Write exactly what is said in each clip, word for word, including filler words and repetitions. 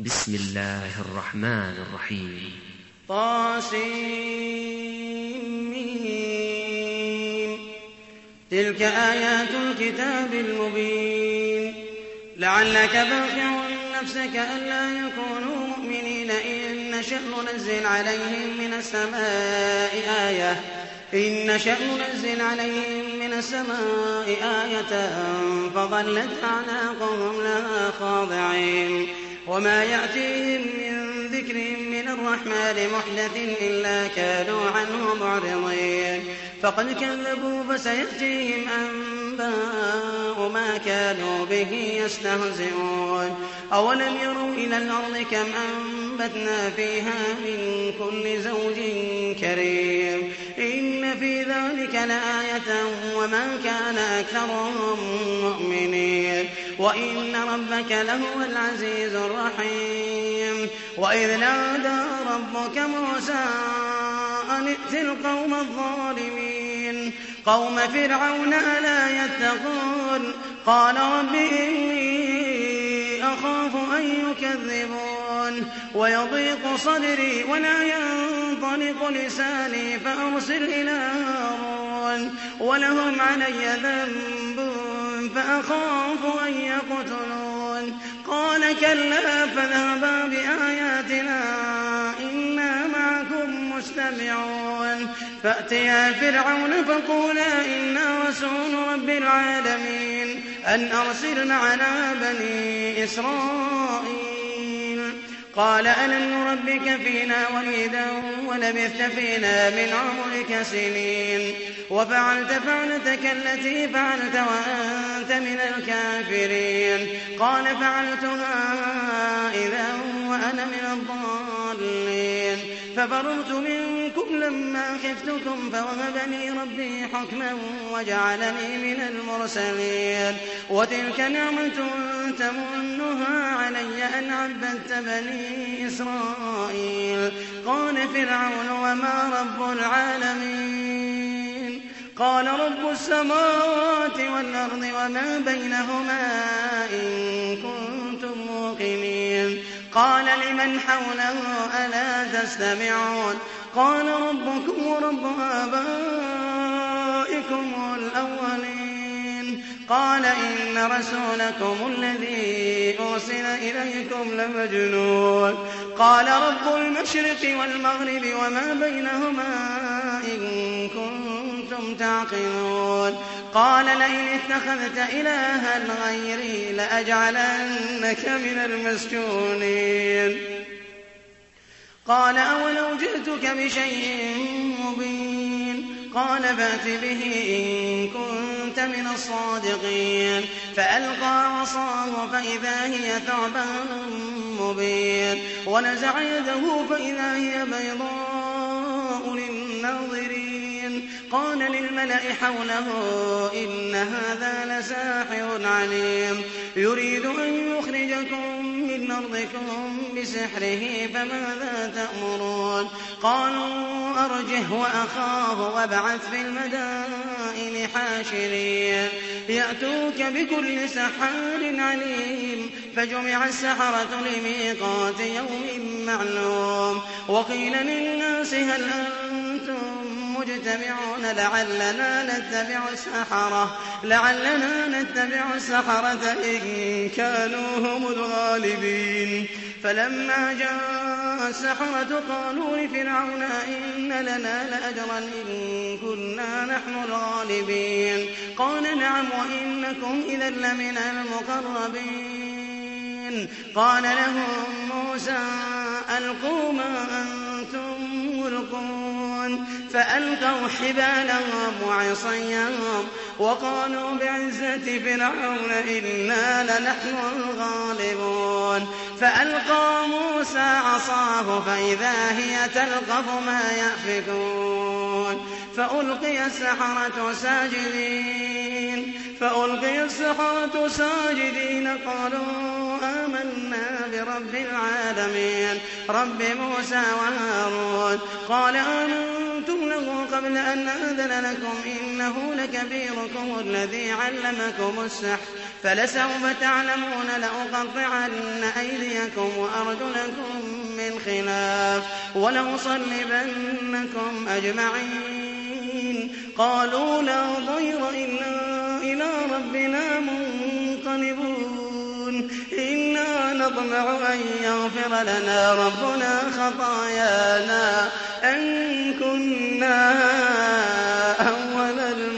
بسم الله الرحمن الرحيم. طاسمين. تلك آيات الكتاب المبين. لعلك باخع نفسك ألا يكونوا مؤمنين إن نشأ ننزل عليهم من السماء آية إن نشأ ننزل عليهم من السماء آية فظلت أعناقهم لها خاضعين وما يأتيهم من ذكر من الرحمن محدث إلا كانوا عنه معرضين فقد كذبوا فسيأتيهم أنباء ما كانوا به يستهزئون أولم يروا إلى الأرض كم أنبتنا فيها من كل زوج كريم إن في ذلك لآية وما كان أكثرهم مؤمنين وإن ربك لهو العزيز الرحيم وإذ نادى ربك موسى أن ائت القوم الظالمين قوم فرعون ألا يتقون قال رب إني أخاف أن يكذبون ويضيق صدري ولا ينطلق لساني فأرسل إلى هارون ولهم علي ذنب فأخاف أن يقتلون قال كلا فاذهبا بآياتنا إنا معكم مستمعون فأتيا فرعون فقولا إنا رسول رب العالمين أن أرسل معنا بني إسرائيل قال ألم نربك فينا وليدا ولبثت فينا من عمرك سنين وفعلت فعلتك التي فعلت وأنت من الكافرين قال فعلتها إذا وأنا من الضالين ففررت منكم لما خفتكم فوهبني ربي حكما وجعلني من المرسلين وتلك نعمة تمنها علي أن عبدت بني إسرائيل قال فرعون وما رب العالمين قال رب السماوات والأرض وما بينهما إن كنتم موقنين قال لمن حوله ألا تستمعون قال ربكم ورب آبائكم الأولين قال إن رسولكم الذي أرسل إليكم لمجنون قال رب المشرق والمغرب وما بينهما إن كنتم تعقلون قال لئن اتخذت إلها غيري لأجعلنك من المسجونين قال أولو جئتك بشيء مبين قال فأت به إن كنت من الصادقين فألقى عصاه فإذا هي ثعبان مبين ونزع يده فإذا هي بيضاء للناظرين قال للملأ حوله إن هذا لساحر عليم يريد أن يخرجكم من أرضكم بسحره فماذا تأمرون قالوا أرجه وأخاه وابعث في المدائن حاشرين يأتوك بكل سحار عليم فجمع السحرة لميقات يوم معلوم وقيل للناس هل أنتم مجتمعون لعلنا نتبع السحرة لعلنا نتبع السحرة إن كانوا هم الغالبين فلما جاء السحرة قالوا لفرعون إن لنا لأجرا إن كنا نحن الغالبين قال نعم وإنكم إذا لمن المقربين قال لهم موسى ألقوا ما أنتم ملقون فألقوا حبالهم وعصيهم وقالوا بعزة فرعون إنا لنحن الغالبون فألقى موسى عصاه فإذا هي تلقف ما يأفكون فألقي السحرة ساجدين فألقي السحرة ساجدين قالوا آمنا برب العالمين رب موسى وهارون قال آمنتم له قبل أن آذن لكم إنه لكبيركم الذي علمكم السحر فلسوف تعلمون لأقطعن أيديكم وأرجلكم من خلاف ولأصلبنكم أجمعين. قالوا لا ضير إلا إلى ربنا منقلبون. إنا نطمع أن يغفر لنا ربنا خطايانا أن كنا أول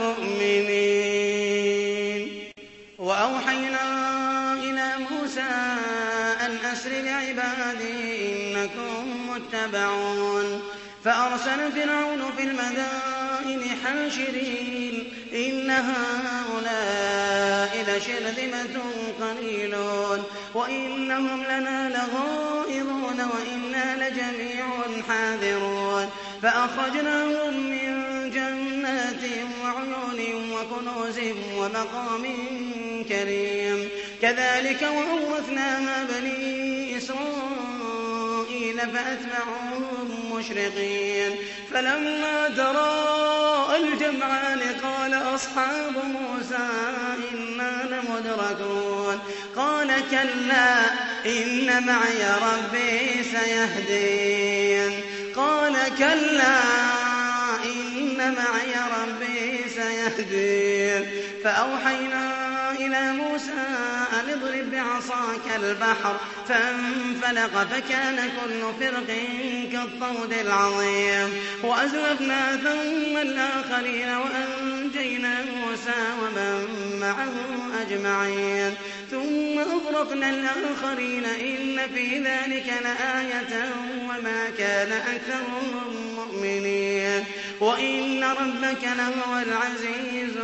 المؤمنين. وأوحينا إلى موسى أن أسر بعبادي إنكم متبعون. فأرسل فرعون في المدائن حاشرين إن هؤلاء لشرذمة قليلون وإنهم لنا لغائظون وإنا لجميع حاذرون. فأخرجناهم من جنات وعيون وكنوز ومقام كريم. كذلك وأورثناها بني إسرائيل فأتبعوهم مشرقين. فلما تراءى الجمعان قال أصحاب موسى إنا لمدركون. قال كلا إن معي ربي سيهدين. قال كلا إن معي ربي سيهدين. فأوحينا إلى موسى أن اضرب بعصاك البحر فانفلق فكان كل فرق كالطود العظيم. وأزلفنا ثم الآخرين وأنجينا موسى ومن معه أجمعين. ثم أغرقنا الآخرين إن في ذلك لآية وما كان أكثرهم مؤمنين وإن ربك لهو العزيز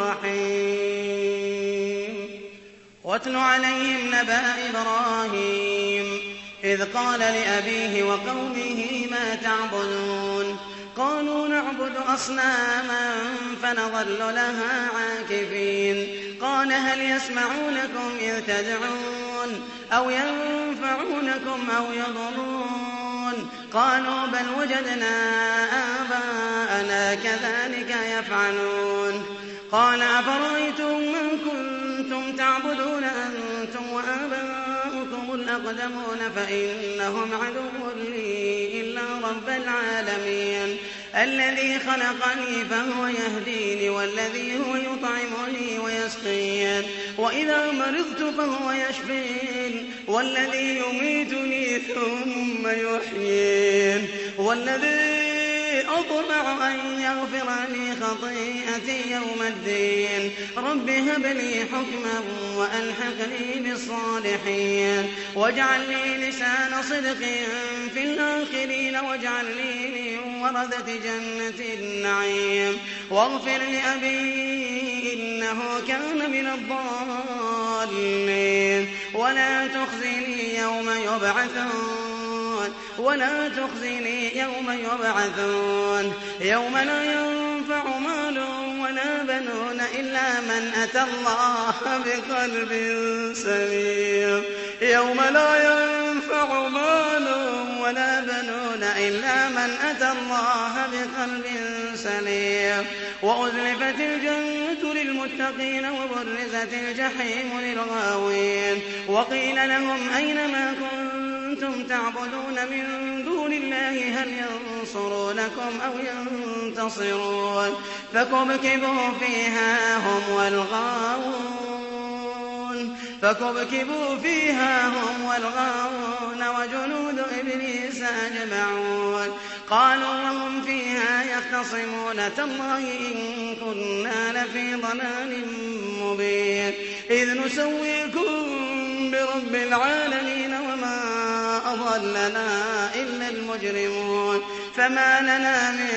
الرحيم. واتل عليهم نبأ إبراهيم إذ قال لأبيه وقومه ما تعبدون. قالوا نعبد أصناما فنظل لها عاكفين. قال هل يسمعونكم إذ تدعون أو ينفعونكم أو يضرون. قالوا بل وجدنا آباءنا كذلك يفعلون. قال أفرأيتم من كنتم تعبدون أنتم وآباؤكم الأقدمون فإنهم عدو لي إلا رب العالمين الذي خلقني فهو يهديني والذي هو يطعمني ويسقين وإذا مرضت فهو يشفين والذي يميتني ثم يحيين والذي أطمع أن يغفر لي خطيئتي يوم الدين. رب هب لي حكما وألحقني بالصالحين واجعل لي لسان صدق في الآخرين واجعلني من ورثة جنة النعيم واغفر لأبي إنه كان من الضالين ولا تخزني يوم يبعثون ولا تخزني يوم يبعثون يوم لا ينفع مال ولا بنون إلا من أتى الله بقلب سليم. يوم لا ينفع مال ولا بنون إلا من أتى الله بقلب سليم. وأزلفت الجنة للمتقين وبرزت الجحيم للغاوين وقيل لهم أين ما كنتم تعبدون من دون الله هل ينصرونكم أو ينتصرون. فكبكبوا فيها هم والغاوون فكبكبوا فيها هم والغاوون وجنود إبليس أجمعون. قالوا وهم فيها يختصمون تالله إن كنا لفي ضلال مبين إذ نسويكم برب العالمين وما أضلنا إلا المجرمون فما لنا من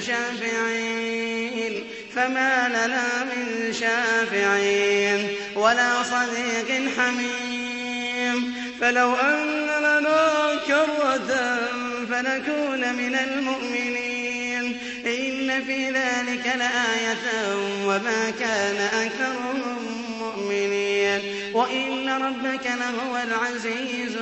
شافعين فما لنا من شافعين ولا صديق حميم. فلو أن لنا كرة فنكون من المؤمنين إن في ذلك لآية وما كان أكثرهم مؤمنين وإن ربك لهو العزيز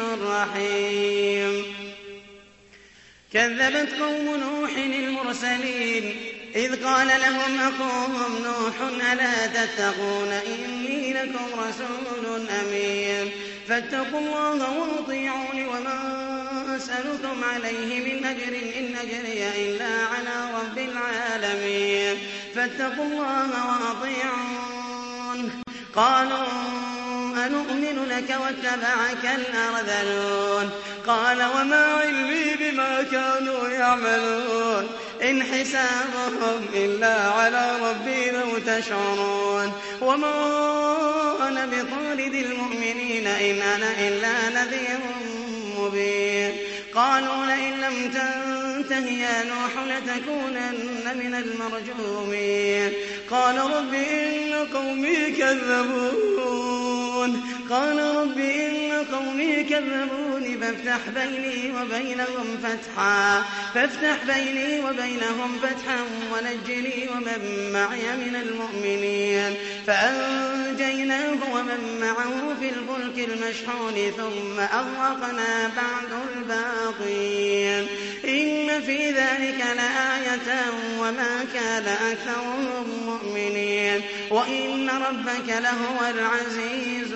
الرحيم. كذبت قوم نوح المرسلين إذ قال لهم أخوهم نوح ألا تتقون إني لكم رسول أمين فاتقوا الله وأطيعون وما أسألكم عليه من أجر إن أجري إلا على رب العالمين فاتقوا الله وأطيعون قالوا أنؤمن لك واتبعك الأرذلون قال وما علمي بما كانوا يعملون إن حسابهم إلا على ربي لو تشعرون وما أنا بطارد المؤمنين إن أنا إلا نذير مبين قالوا لئن لم تنته يا نوح لتكونن من المرجومين قال رب إن قومي كذبون قال رب إن قومي كذبون فافتح بيني وبينهم فتحا فافتح بيني وبينهم فتحا ونجني ومن معي من المؤمنين فأنجيناه ومن معه في الفلك المشحون ثم أغرقنا بعد الباقين إن في ذلك لآية وما كان أكثرهم مؤمنين وإن ربك لهو العزيز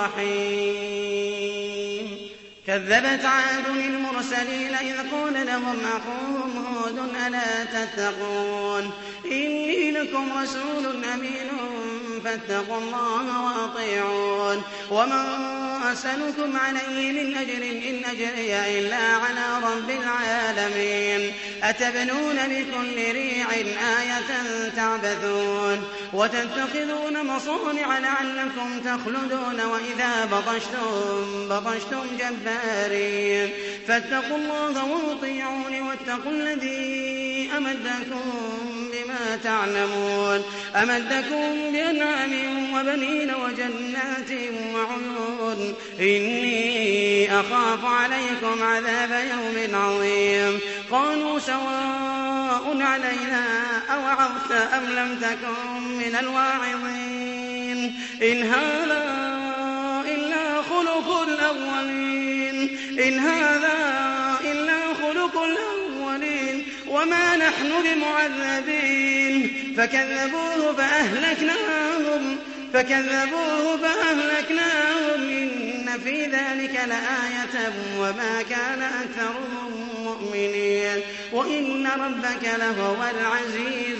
الرحيم كذبت عاد المرسلين إذ قال لهم أخوهم هود ألا تتقون إني لكم رسول أمين فاتقوا الله وأطيعون وما أسألكم عليه من أجر إن أجري إلا على رب العالمين أتبنون بكل ريع آية تعبثون وتتخذون مصانع لعلكم تخلدون وإذا بطشتم بطشتم جبارين فاتقوا الله وأطيعون واتقوا الذي أمدكم بما تعلمون أمدكم بأنعام وبنين وجنات وعيون إني أخاف عليكم عذاب يوم عظيم قالوا سواء علينا أوعظت أم لم تكن من الواعظين إن هذا إلا خلق الأولين إن هذا إلا خلق الأولين وما نحن بمعذبين فكذبوه فأهلكناهم فكذبوه فأهلكناهم إن في ذلك لآية وما كان أكثرهم مؤمنين وإن ربك لهو العزيز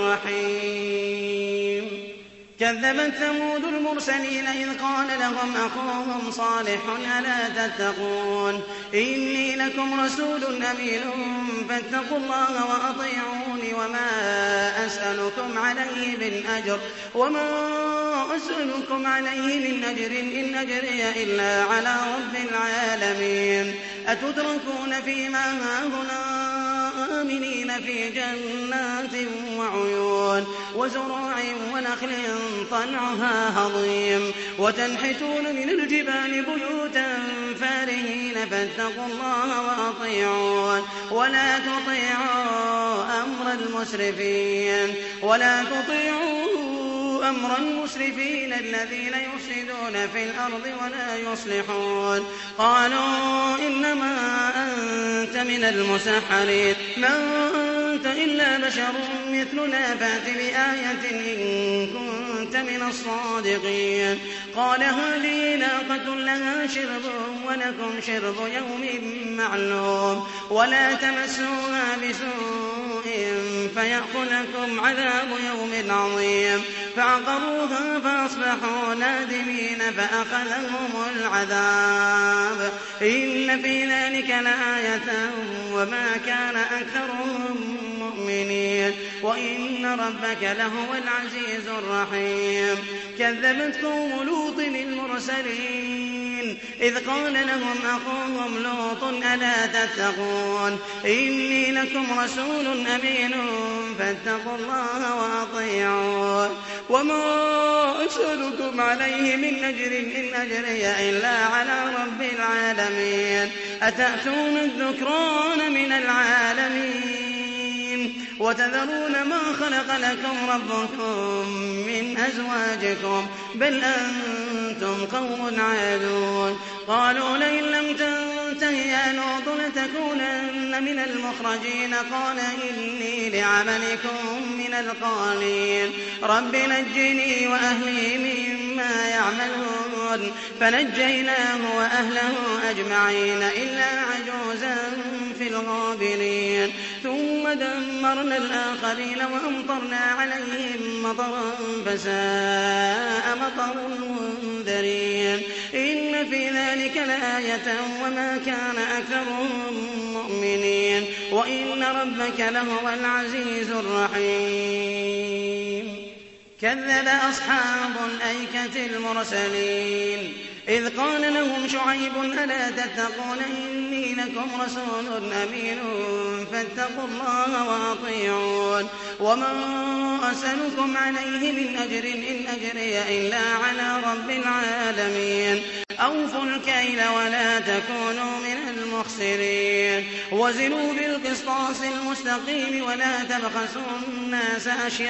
الرحيم كذبت ثمود المرسلين إذ قال لهم أخوهم صالح ألا تتقون إني لكم رسول أمين فاتقوا الله وأطيعوني وما أسألكم عليه من أجر وما أسألكم عليه من أجر إن أجري إلا على رب العالمين أتتركون فيما هاهنا آمنين في جنات وعيون وزروع ونخل طلعها هضيم وتنحتون من الجبال بيوتا فارهين فاتقوا الله وأطيعون ولا تطيعوا أمر المسرفين ولا تطيعوا أمر المسرفين الذين يفسدون في الأرض ولا يصلحون قالوا إنما أنت من المسحرين ما أنت إلا بشر مثلنا فات بآية إن كنت من الصادقين قال هذه ناقة لها شرب ولكم شرب يوم معلوم ولا تمسوها بسوء فيأخذكم عذاب يوم عظيم فعقروها فأصبحوا نادمين فأخذهم العذاب إن في ذلك لآية وما كان أكثرهم مؤمنين وإن ربك لهو العزيز الرحيم كذبت قوم لوط المرسلين إذ قال لهم أخوهم لوط ألا تتقون إني لكم رسول أمين فاتقوا الله وأطيعون وما أسألكم عليه من أجر إن أجري إلا على رب العالمين أتأتون الذكران من العالمين وتذرون ما خلق لكم ربكم من أزواجكم بل أنتم قوم عادون قالوا لئن لم تنته يا لوط كفرت لتكونن من المخرجين قال إني لعملكم من القالين رب نجني وأهلي مما يعملون فنجيناه وأهله أجمعين إلا عجوزا في الغابرين ثم دمرنا الآخرين وأمطرنا عليهم مطرا فساء مطر المنذرين إن في ذلك لآية وما كان أكثرهم مؤمنين وإن ربك لهو العزيز الرحيم كذب أصحاب الأيكة المرسلين إذ قال لهم شعيب ألا تتقون إني لكم رسول أمين فاتقوا الله وأطيعون وما أسألكم عليه من أجر إن أجري إلا على رب العالمين أوفوا الكيل ولا تكونوا من المخسرين وزنوا بالقسطاس المستقيم ولا تبخسوا الناس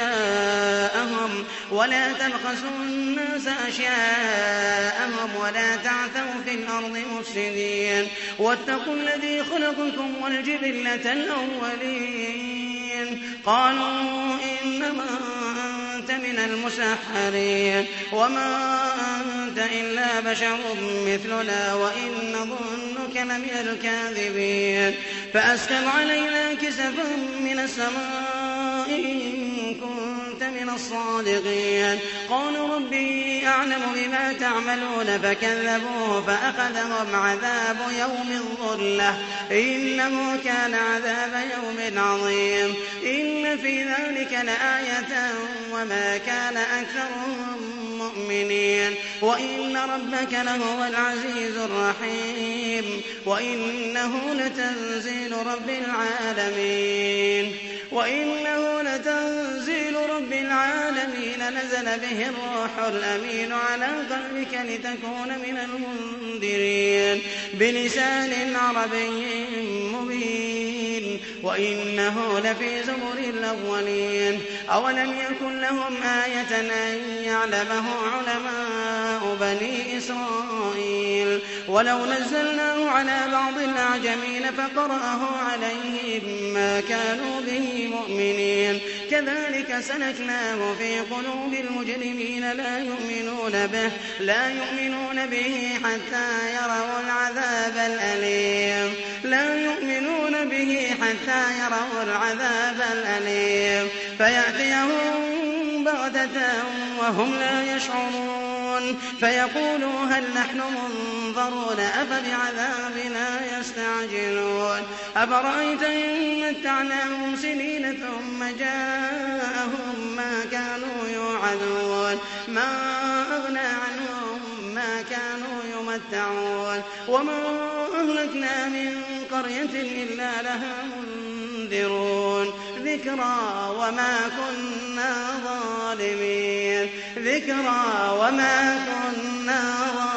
أشياءهم ولا تبخسوا الناس أشياءهم ولا تعثوا في الأرض مفسدين واتقوا الذي خلقكم والجبلة الأولين قالوا إنما أنت من المسحرين وما أنت إلا بشر مثلنا وإن نظنك لمن الكاذبين فأسكب علينا كسفا من السماء إن كنت من الصادقين قالوا ربي أعلم بما تعملون فكذبوه فأخذهم عذاب يوم الظلة إنه كان عذاب يوم عظيم إن في ذلك لآية وما كان أكثرهم مؤمنين وإن ربك لهو العزيز الرحيم وإنه لتنزيل رب العالمين وإنه لتنزيل رب العالمين نزل به الروح الأمين على قلبك لتكون من المنذرين بلسان عربي مبين وإنه لفي زبر الأولين أولم يكن لهم آية أن يعلمه علماء بني إسرائيل ولو نزلناه على بعض الأعجمين فقرأه عليهم ما كانوا به مؤمنين كذلك سلكناه في قلوب المجرمين لا يؤمنون به لا يؤمنون به حتى يروا العذاب الأليم لا يؤمنون به حتى يروا العذاب الأليم فيأتيهم بغتة وهم لا يشعرون فيقولوا هل نحن منظرون أفبعذابنا يستعجلون أفرأيت إن متعناهم سنين ثم جاءهم ما كانوا يوعدون ما أغنى عنهم ما كانوا يمتعون وما أهلكنا من قرية إلا لها منذرون ذكرى وما كنا ظالمين ذكرى وما كنا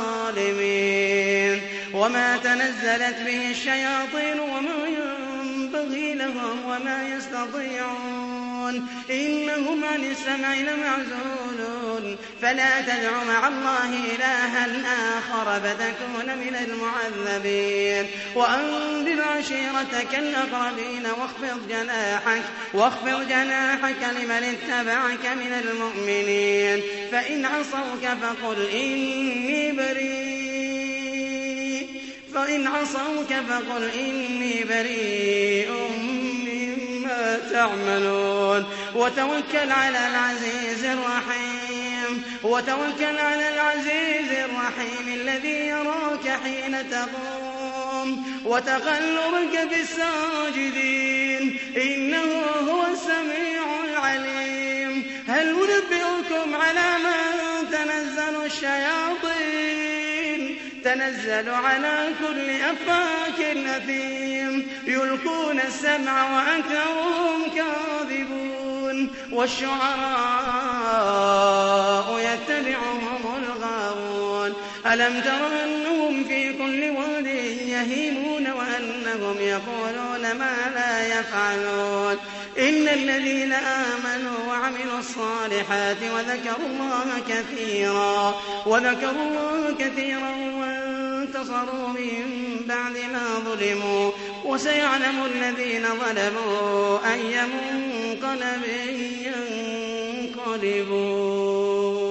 ظالمين وما تنزلت به الشياطين وما ينبغي لهم وما يستطيعون إنهم عن السمع لمعزولون فلا تدع مع الله إلها آخر فتكون من المعذبين وأنذر عشيرتك الأقربين واخفض جناحك واخفض جناحك لمن اتبعك من المؤمنين فإن عصوك فقل إني بريء فإن عصوك فقل إني بريء مما تعملون وتوكل على العزيز الرحيم وتوكل على العزيز الرحيم الذي يراك حين تقوم وتقلبك في الساجدين إنه هو السميع العليم هل ننبئكم على من تنزل الشياطين تنزل على كل أفاك أثيم يلقون السمع وأكثرهم كاذبون والشعراء يتبعهم الغاوون ألم تر أنهم في كل واد يهيمون وأنهم يقولون ما لا يفعلون إن الذين آمنوا وعملوا الصالحات وذكروا الله كثيرا وذكروا الله كثيرا انتصروا من بعد ما ظلموا وسيعلم الذين ظلموا أي منقلب ينقلبون.